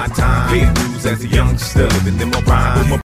time. Paying dues as a youngster, living in my prime.